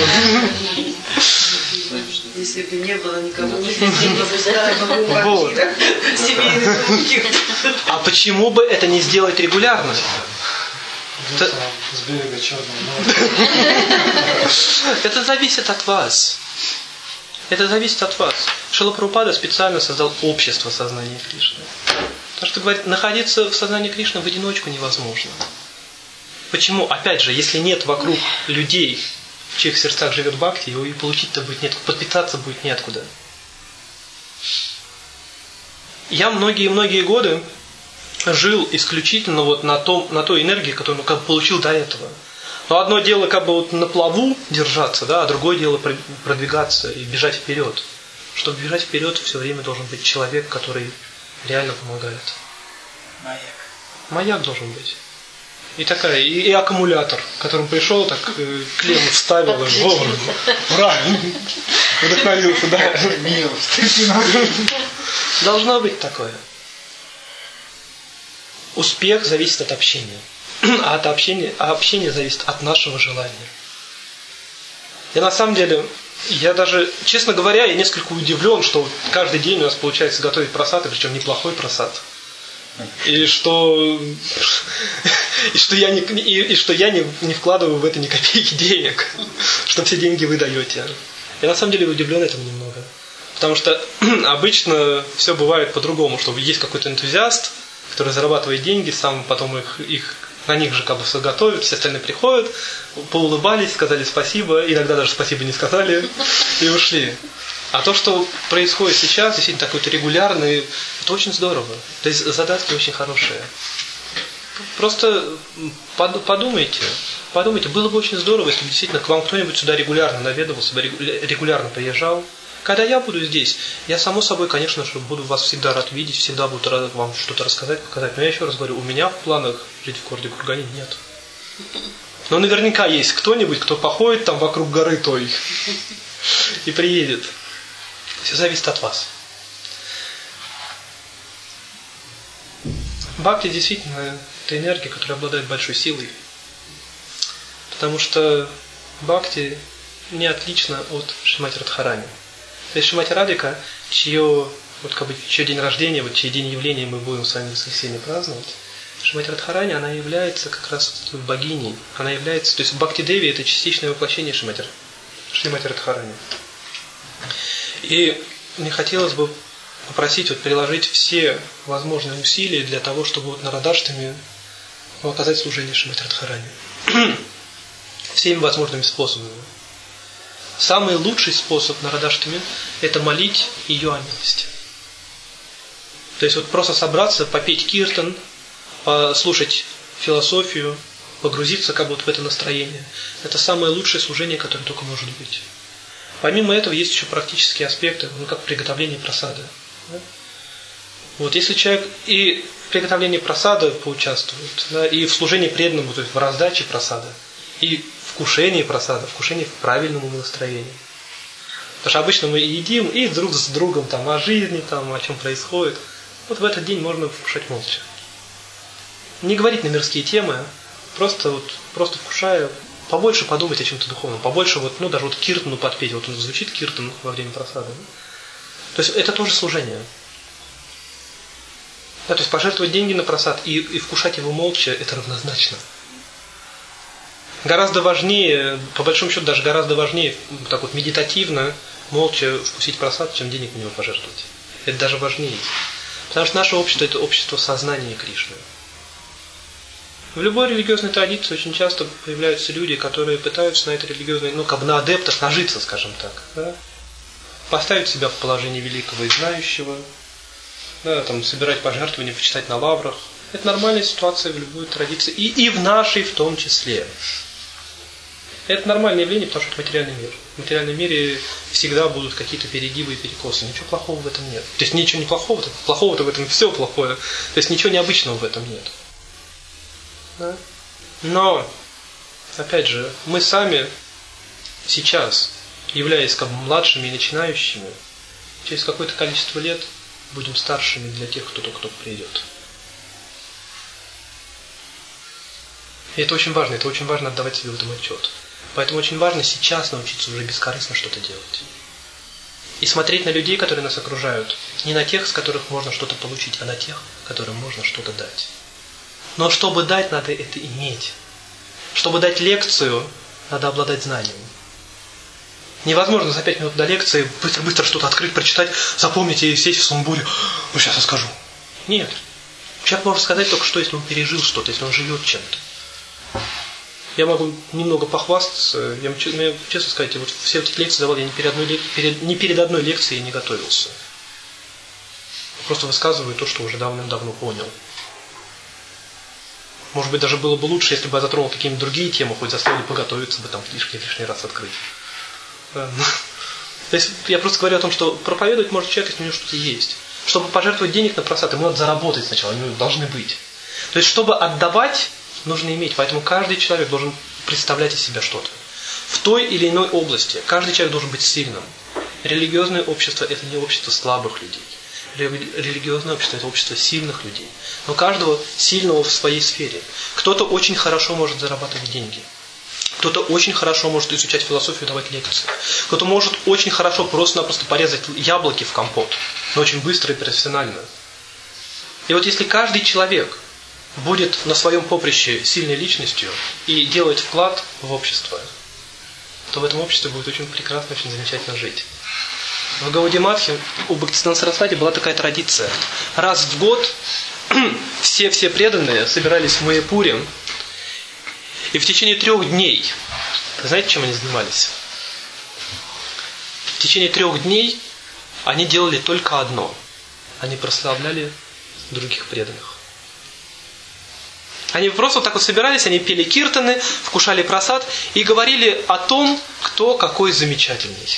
Если бы не было никого, здесь не было бы А почему бы это не сделать регулярно? С берега Черного моря. Это зависит от вас. Это зависит от вас. Шрила Прабхупада специально создал общество сознания Кришны. Потому что, говорит, находиться в сознании Кришны в одиночку невозможно. Почему? Опять же, если нет вокруг людей, в чьих сердцах живет бхакти, его и получить-то будет нет, подпитаться будет неоткуда. Я многие годы жил исключительно вот на той энергии, которую получил до этого. Но одно дело вот на плаву держаться, да, а другое дело продвигаться и бежать вперед. Чтобы бежать вперед, все время должен быть человек, который реально помогает. Маяк должен быть. И аккумулятор, которым пришел, так клемму вставил, и ура! Вдохновился, да. Должно быть такое. Успех зависит от общения. А общение зависит от нашего желания. И на самом деле, я даже, честно говоря, я несколько удивлен, что каждый день у нас получается готовить просад, и причем неплохой просад. И что я не вкладываю в это ни копейки денег, что все деньги вы даете. Я на самом деле удивлен этому немного. Потому что обычно все бывает по-другому, что есть какой-то энтузиаст, который зарабатывает деньги, сам потом на них же все готовят, все остальные приходят, поулыбались, сказали спасибо, иногда даже спасибо не сказали и ушли. А то, что происходит сейчас, действительно такой-то регулярный, это очень здорово. То есть задатки очень хорошие. Просто подумайте, было бы очень здорово, если бы действительно к вам кто-нибудь сюда регулярно наведывался, регулярно приезжал. Когда я буду здесь, я, само собой, конечно же, буду вас всегда рад видеть, всегда буду рад вам что-то рассказать, показать. Но я еще раз говорю, у меня в планах жить в городе Кургане нет. Но наверняка есть кто-нибудь, кто походит там вокруг горы той и приедет. Все зависит от вас. Бхакти действительно это энергия, которая обладает большой силой. Потому что бхакти не отлично от Шримати Радхарани. То есть Шримати Радхика, чье день рождения, чей день явления мы будем с вами в воскресенье праздновать, Шримати Радхарани, она является как раз богиней. Она является, то есть Бхакти Деви это частичное воплощение Шримати Радхарани. И мне хотелось бы попросить приложить все возможные усилия для того, чтобы на Радхаштами оказать служение Шримати Радхарани. Всеми возможными способами. Самый лучший способ на Радхаштами – это молить ее о милости. То есть просто собраться, попеть киртан, послушать философию, погрузиться в это настроение. Это самое лучшее служение, которое только может быть. Помимо этого есть еще практические аспекты, как приготовление прасада. Если человек и в приготовлении прасада поучаствует, и в служении преданному, то есть в раздаче прасада, и вкушении просада, вкушении в правильном умонастроении. Потому что обычно мы едим и друг с другом там, о жизни, там, о чем происходит. Вот в этот день можно вкушать молча. Не говорить на мирские темы, просто вкушая, побольше подумать о чем-то духовном, побольше даже киртану подпеть. Вот он звучит киртан во время просады. То есть это тоже служение. Да, то есть пожертвовать деньги на просад и вкушать его молча, это равнозначно. Гораздо важнее, по большому счету даже гораздо важнее так вот медитативно, молча вкусить просад, чем денег на него пожертвовать. Это даже важнее. Потому что наше общество – это общество сознания Кришны. В любой религиозной традиции очень часто появляются люди, которые пытаются на этой религиозной, на адептах нажиться, скажем так. Да? Поставить себя в положение великого и знающего, да, собирать пожертвования, почитать на лаврах. Это нормальная ситуация в любой традиции. И в нашей в том числе. Это нормальное явление, потому что это материальный мир. В материальном мире всегда будут какие-то перегибы и перекосы. Ничего плохого в этом нет. То есть ничего не плохого, плохого-то в этом все плохое. То есть ничего необычного в этом нет. Да? Но, опять же, мы сами сейчас, являясь младшими и начинающими, через какое-то количество лет будем старшими для тех, кто только придет. И это очень важно отдавать себе в этом отчет. Поэтому очень важно сейчас научиться уже бескорыстно что-то делать. И смотреть на людей, которые нас окружают, не на тех, с которых можно что-то получить, а на тех, которым можно что-то дать. Но чтобы дать, надо это иметь. Чтобы дать лекцию, надо обладать знанием. Невозможно за 5 минут до лекции быстро-быстро что-то открыть, прочитать, запомнить и сесть в сумбуре. Ну, сейчас я скажу. Нет. Человек может сказать только что, если он пережил что-то, если он живет чем-то. Я могу немного похвастаться. Я честно сказать, вот все эти лекции давал я ни перед одной лекцией не готовился. Просто высказываю то, что уже давным-давно понял. Может быть, даже было бы лучше, если бы я затронул какие-нибудь другие темы, хоть заставили поготовиться бы там лишний раз открыть. То есть я просто говорю о том, что проповедовать может человек, если у него что-то есть. Чтобы пожертвовать денег на просад, ему надо заработать сначала, они должны быть. То есть, чтобы отдавать, нужно иметь. Поэтому каждый человек должен представлять из себя что-то. В той или иной области каждый человек должен быть сильным. Религиозное общество – это не общество слабых людей. Религиозное общество – это общество сильных людей. Но каждого сильного в своей сфере. Кто-то очень хорошо может зарабатывать деньги. Кто-то очень хорошо может изучать философию и давать лекции. Кто-то может очень хорошо просто-напросто порезать яблоки в компот. Но очень быстро и профессионально. И вот если каждый человек будет на своем поприще сильной личностью и делать вклад в общество, то в этом обществе будет очень прекрасно, очень замечательно жить. В Гаудия-матхе у Бхактисиданта Сарасвати была такая традиция. Раз в год все преданные собирались в Майяпуре, и в течение 3 дней, знаете, чем они занимались? В течение 3 дней они делали только одно. Они прославляли других преданных. Они просто вот так вот собирались, они пели киртаны, вкушали прасад и говорили о том, кто какой замечательный.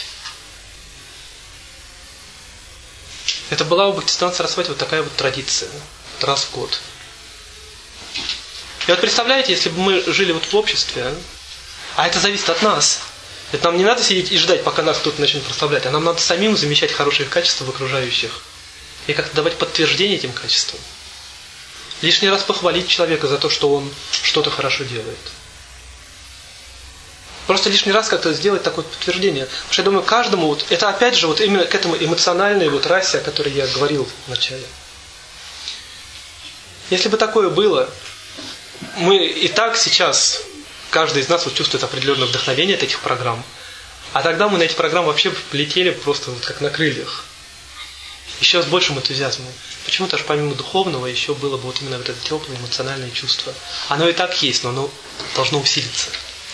Это была у Бхактисиданта Сарасвати вот такая вот традиция. Раз в год. И вот представляете, если бы мы жили вот в обществе, а это зависит от нас. Это нам не надо сидеть и ждать, пока нас кто-то начнет прославлять, а нам надо самим замечать хорошие качества в окружающих. И как-то давать подтверждение этим качествам. Лишний раз похвалить человека за то, что он что-то хорошо делает. Просто лишний раз как-то сделать такое подтверждение. Потому что я думаю, каждому, вот, это опять же вот именно к этому эмоциональной вот расе, о которой я говорил в начале. Если бы такое было, мы и так сейчас, каждый из нас вот чувствует определенное вдохновение от этих программ, а тогда мы на эти программы вообще полетели просто вот как на крыльях. Еще с большим энтузиазмом. Почему-то аж помимо духовного еще было бы вот именно вот это теплое эмоциональное чувство. Оно и так есть, но оно должно усилиться.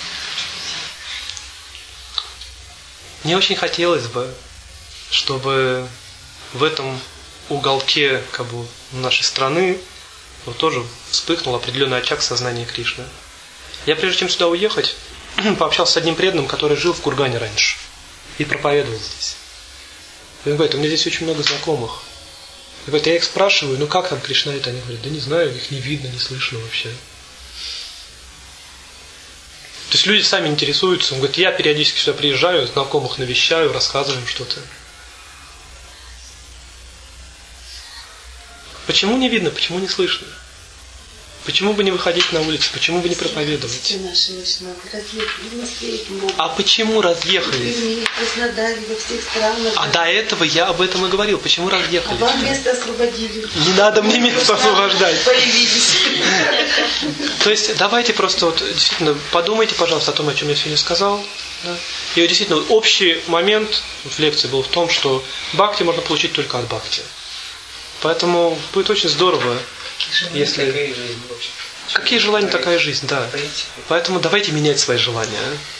Мне очень хотелось бы, чтобы в этом уголке нашей страны вот тоже вспыхнул определенный очаг сознания Кришны. Я прежде чем сюда уехать, пообщался с одним преданным, который жил в Кургане раньше и проповедовал здесь. И он говорит, у меня здесь очень много знакомых. И говорит, я их спрашиваю, как там Кришна это? Они говорят, да не знаю, их не видно, не слышно вообще. То есть люди сами интересуются. Он говорит, я периодически сюда приезжаю, знакомых навещаю, рассказываем что-то. Почему не видно, почему не слышно? Почему бы не выходить на улицу? Почему бы не проповедовать? А почему разъехались? А до этого я об этом и говорил. Почему разъехались? А вам место освободили. Не надо мне место освобождать. Появились. То есть давайте просто вот действительно подумайте, пожалуйста, о том, о чем я сегодня сказал. Да? И вот, действительно общий момент в лекции был в том, что бхакти можно получить только от бхакти. Поэтому будет очень здорово, если... Какие желания, такая жизнь, да. Поэтому давайте менять свои желания.